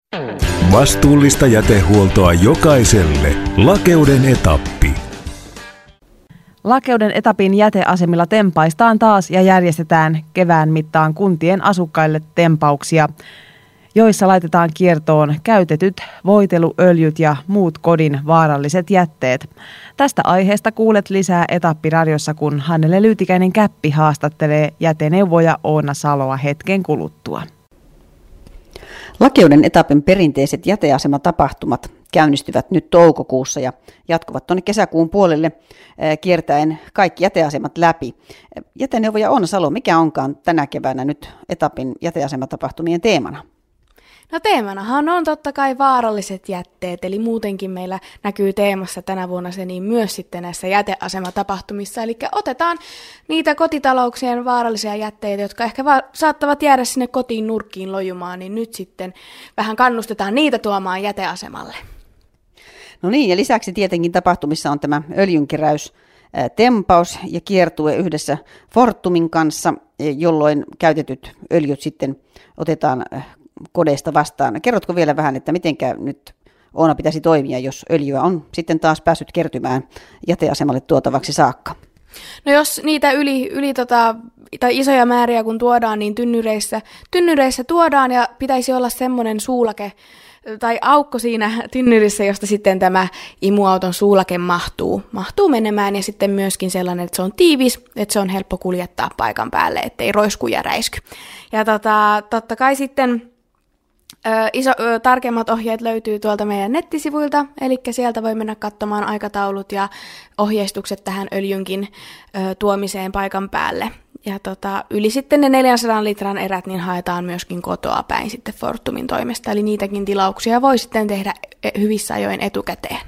Vastuullista jätehuoltoa jokaiselle. Lakeuden etappi. Lakeuden etapin jäteasemilla tempaistaan taas ja järjestetään kevään mittaan kuntien asukkaille tempauksia, joissa laitetaan kiertoon käytetyt voiteluöljyt ja muut kodin vaaralliset jätteet. Tästä aiheesta kuulet lisää Etappiradiossa, kun Hannele Lyytikäinen-Käppi haastattelee jäteneuvoja Oona Saloa hetken kuluttua. Lakeuden etapin perinteiset jäteasematapahtumat käynnistyvät nyt toukokuussa ja jatkuvat tuonne kesäkuun puolelle kiertäen kaikki jäteasemat läpi. Jäteneuvoja Oona Salo, mikä onkaan tänä keväänä nyt etapin jäteasematapahtumien teemana? No teemanahan on totta kai vaaralliset jätteet, eli muutenkin meillä näkyy teemassa tänä vuonna se niin myös sitten näissä jäteasematapahtumissa. Eli otetaan niitä kotitalouksien vaarallisia jätteitä, jotka ehkä saattavat jäädä sinne kotiin nurkkiin lojumaan, niin nyt sitten vähän kannustetaan niitä tuomaan jäteasemalle. No niin, ja lisäksi tietenkin tapahtumissa on tämä öljynkeräys, tempaus ja kiertue yhdessä Fortumin kanssa, jolloin käytetyt öljyt sitten otetaan kodeista vastaan. Kerrotko vielä vähän, että mitenkä nyt Oona pitäisi toimia, jos öljyä on sitten taas päässyt kertymään jäteasemalle tuotavaksi saakka? No jos niitä tai isoja määriä kun tuodaan, niin tynnyreissä tuodaan ja pitäisi olla semmoinen suulake tai aukko siinä tynnyrissä, josta sitten tämä imuauton suulake mahtuu menemään ja sitten myöskin sellainen, että se on tiivis, että se on helppo kuljettaa paikan päälle, ettei roisku ja räisky. Ja totta kai sitten tarkemmat ohjeet löytyy tuolta meidän nettisivuilta, eli sieltä voi mennä katsomaan aikataulut ja ohjeistukset tähän öljynkin tuomiseen paikan päälle. Ja yli sitten ne 400 litran erät niin haetaan myöskin kotoa päin sitten Fortumin toimesta, eli niitäkin tilauksia voi sitten tehdä hyvissä ajoin etukäteen.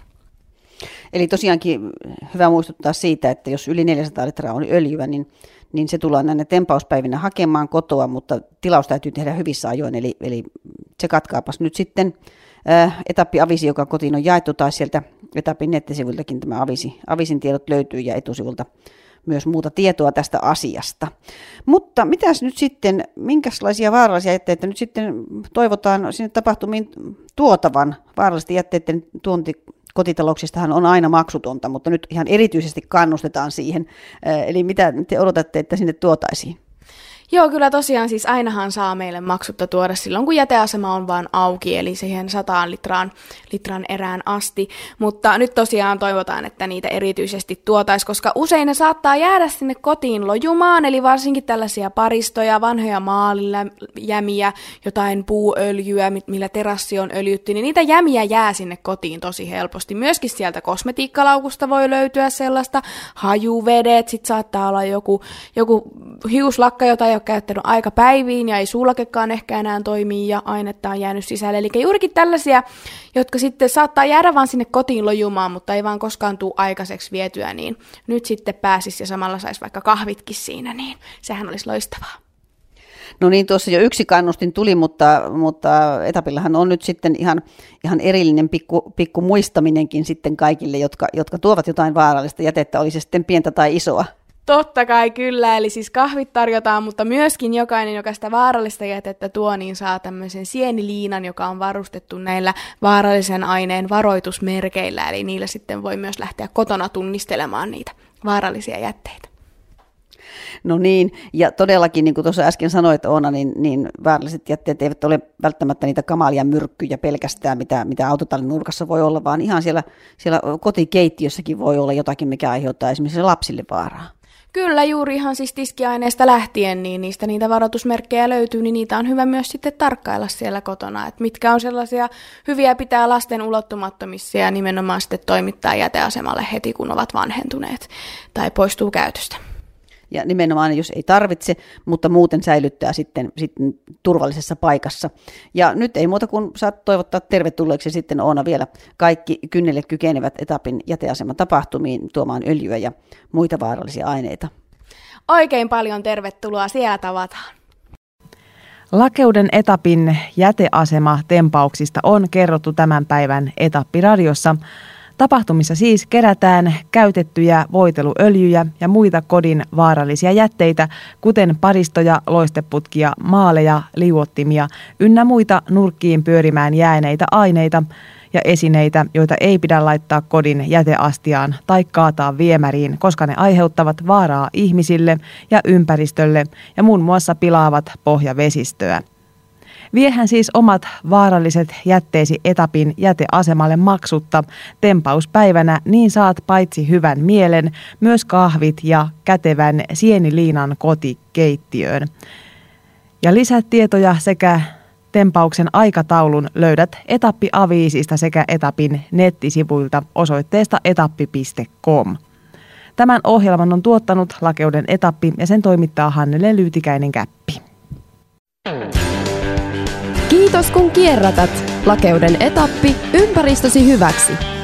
Eli tosiaankin hyvä muistuttaa siitä, että jos yli 400 litraa on öljyä, niin se tullaan näinä tempauspäivinä hakemaan kotoa, mutta tilaus täytyy tehdä hyvissä ajoin, eli tsekatkaapas nyt sitten etappiavisi, joka kotiin on jaettu, tai sieltä etapin nettisivuiltakin tämä avisin tiedot löytyy ja etusivulta myös muuta tietoa tästä asiasta. Mutta mitäs nyt sitten, minkälaisia vaarallisia jätteitä nyt sitten toivotaan sinne tapahtumiin tuotavan? Vaarallisten jätteiden tuonti kotitalouksistahan on aina maksutonta, mutta nyt ihan erityisesti kannustetaan siihen. Eli mitä te odotatte, että sinne tuotaisiin? Joo, kyllä tosiaan siis ainahan saa meille maksutta tuoda silloin, kun jäteasema on vaan auki, eli siihen 100 litran erään asti. Mutta nyt tosiaan toivotaan, että niitä erityisesti tuotaisiin, koska usein ne saattaa jäädä sinne kotiin lojumaan, eli varsinkin tällaisia paristoja, vanhoja maalijämiä, jotain puuöljyä, millä terassi on öljytty, niin niitä jämiä jää sinne kotiin tosi helposti. Myöskin sieltä kosmetiikkalaukusta voi löytyä sellaista, hajuvedet, sit saattaa olla joku hiuslakka, jota ei ole käyttänyt aikapäiviin ja ei suulakekaan ehkä enää toimii ja ainetta on jäänyt sisälle. Eli juurikin tällaisia, jotka sitten saattaa jäädä vaan sinne kotiin lojumaan, mutta ei vaan koskaan tule aikaiseksi vietyä, niin nyt sitten pääsisi ja samalla saisi vaikka kahvitkin siinä, niin sehän olisi loistavaa. No niin, tuossa jo yksi kannustin tuli, mutta etapillahan on nyt sitten ihan erillinen pikku muistaminenkin sitten kaikille, jotka tuovat jotain vaarallista jätettä, oli se sitten pientä tai isoa. Totta kai kyllä, eli siis kahvit tarjotaan, mutta myöskin jokainen, joka sitä vaarallista jätettä tuo, niin saa tämmöisen sieniliinan, joka on varustettu näillä vaarallisen aineen varoitusmerkeillä, eli niillä sitten voi myös lähteä kotona tunnistelemaan niitä vaarallisia jätteitä. No niin, ja todellakin, niin kuin tuossa äsken sanoit Oona, niin vaaralliset jätteet eivät ole välttämättä niitä kamalia myrkkyjä pelkästään, mitä autotallin nurkassa voi olla, vaan ihan siellä kotikeittiössäkin voi olla jotakin, mikä aiheuttaa esimerkiksi lapsille vaaraa. Kyllä, juuri ihan siis tiskiaineista lähtien, niin niitä varoitusmerkkejä löytyy, niin niitä on hyvä myös sitten tarkkailla siellä kotona, että mitkä on sellaisia hyviä pitää lasten ulottumattomissa ja nimenomaan sitten toimittaa jäteasemalle heti, kun ovat vanhentuneet tai poistuu käytöstä. Ja nimenomaan, jos ei tarvitse, mutta muuten säilyttää sitten turvallisessa paikassa. Ja nyt ei muuta kuin saat toivottaa tervetulleeksi sitten Oona vielä kaikki kynnelle kykenevät etapin jäteasematapahtumiin tuomaan öljyä ja muita vaarallisia aineita. Oikein paljon tervetuloa, siellä tavataan. Lakeuden etapin jäteasematempauksista on kerrottu tämän päivän Etappiradiossa. Tapahtumissa siis kerätään käytettyjä voiteluöljyjä ja muita kodin vaarallisia jätteitä, kuten paristoja, loisteputkia, maaleja, liuottimia ynnä muita nurkkiin pyörimään jääneitä aineita ja esineitä, joita ei pidä laittaa kodin jäteastiaan tai kaataa viemäriin, koska ne aiheuttavat vaaraa ihmisille ja ympäristölle ja muun muassa pilaavat pohjavesistöä. Viehän siis omat vaaralliset jätteesi etapin jäteasemalle maksutta tempauspäivänä, niin saat paitsi hyvän mielen, myös kahvit ja kätevän sieniliinan kotikeittiöön. Ja lisätietoja sekä tempauksen aikataulun löydät Etappi-aviisista sekä Etapin nettisivuilta osoitteesta etappi.com. Tämän ohjelman on tuottanut Lakeuden Etappi ja sen toimittaa Hannele Lyytikäinen-Käppi. Kiitos kun kierrätät. Lakeuden Etappi ympäristösi hyväksi.